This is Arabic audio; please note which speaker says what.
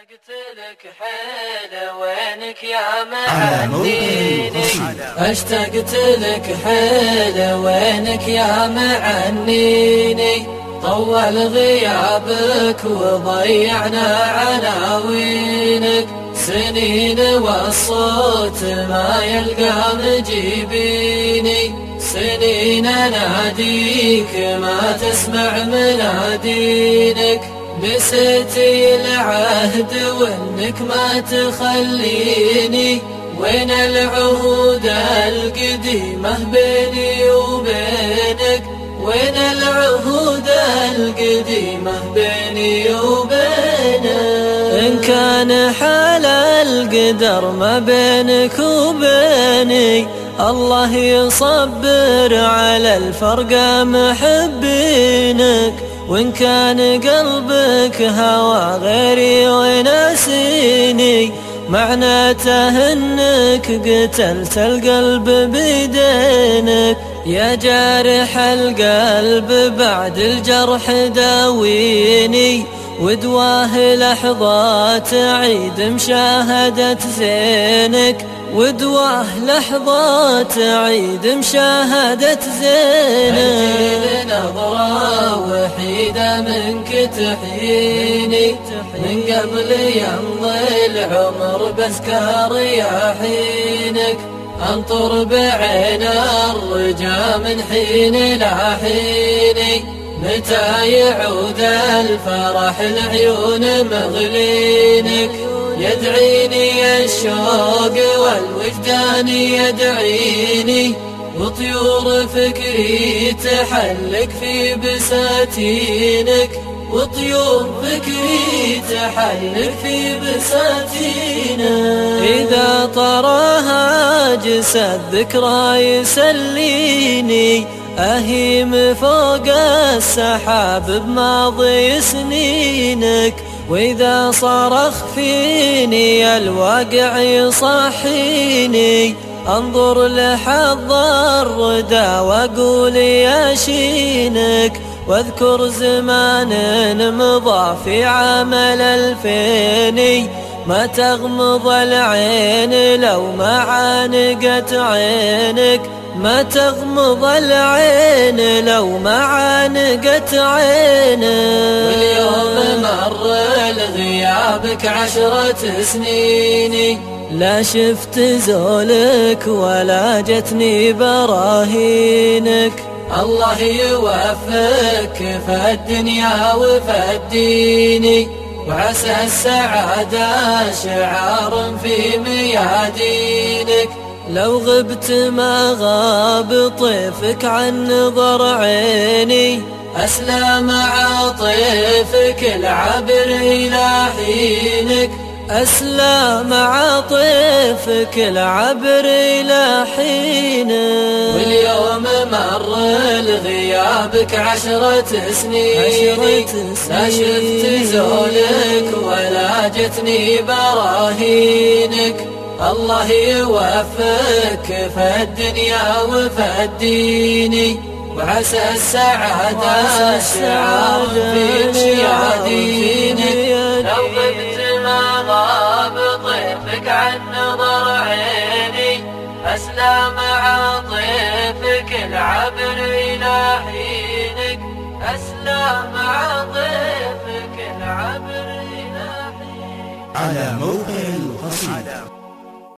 Speaker 1: اشتقت لك حيل وينك يا معنيني، اشتقت لك حيل وينك يا معنيني، طول غيابك وضيعنا عناوينك، سنين والصوت ما يلقى مجيبيني، سنين اناديك ما تسمع منادينك، نسيتي العهد وانك ما تخليني، وين العهود القديمة بيني وبينك، وين العهود القديمة بيني وبينك. إن كان حال القدر ما بينك وبيني، الله يصبر على الفرقة محبينك، وإن كان قلبك هوى غيري وناسيني، معناته انك قتلت القلب بيدينك، يا جارح القلب بعد الجرح داويني، ودواه لحظات عيد مشاهدة زينك، ودواه لحظات عيد مشاهدة زينك. أجيب نظرة وحيدة منك تحييني، من قبل يمضي العمر بسكار يحينك، انطر بعين الرجا من حين إلى حيني، متى يعود الفرح العيون مغلينك، يدعيني الشوق والوجدان يدعيني، وطيور فكري تحلق في بساتينك، وطيور فكري تحلق في بساتينك. إذا طراها جسد ذكرى يسليني، أهيم فوق السحاب بماضي سنينك، وإذا صرخ فيني الواقع يصحيني، انظر لحظ الردى واقول ياشينك، واذكر زمان مضى في عام 2000، ما تغمض العين لو ما عانقت عينك، ما تغمض العين لو ما عانقت عينك. واليوم مر لغيابك 10 سنين، لا شفت زولك ولا جتني براهينك، الله يوفقك في الدنيا وفي الدين، وعسى السعادة شعار في ميادينك، لو غبت ما غاب طيفك عن نظر عيني، أسلم عاطفك العبر إلى حينك، أسلم عاطفك العبر إلى حينك. واليوم مر لغيابك 10 سنين، لا شفت زولك ولا جتني براهينك، الله يوفقك في الدنيا وفي الدين، وعسى السعادة شعار في ميادينك، لو غبت ما غاب طيفك عن نظر عيني، أسلم عاطفك العبر إلى حينك، أسلم عاطفك العبر إلى حينك.
Speaker 2: على موقع القصيدة.